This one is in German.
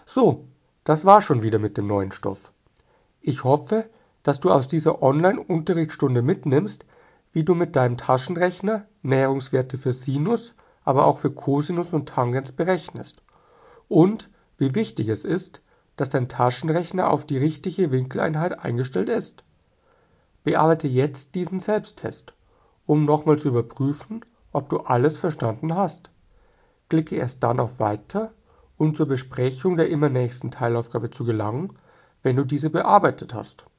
So, das war schon wieder mit dem neuen Stoff. Ich hoffe, dass du aus dieser Online-Unterrichtsstunde mitnimmst, wie du mit deinem Taschenrechner Näherungswerte für Sinus, aber auch für Cosinus und Tangens berechnest. Und wie wichtig es ist, dass dein Taschenrechner auf die richtige Winkeleinheit eingestellt ist. Bearbeite jetzt diesen Selbsttest, um nochmal zu überprüfen, ob du alles verstanden hast. Klicke erst dann auf Weiter, um zur Besprechung der immer nächsten Teilaufgabe zu gelangen, wenn du diese bearbeitet hast.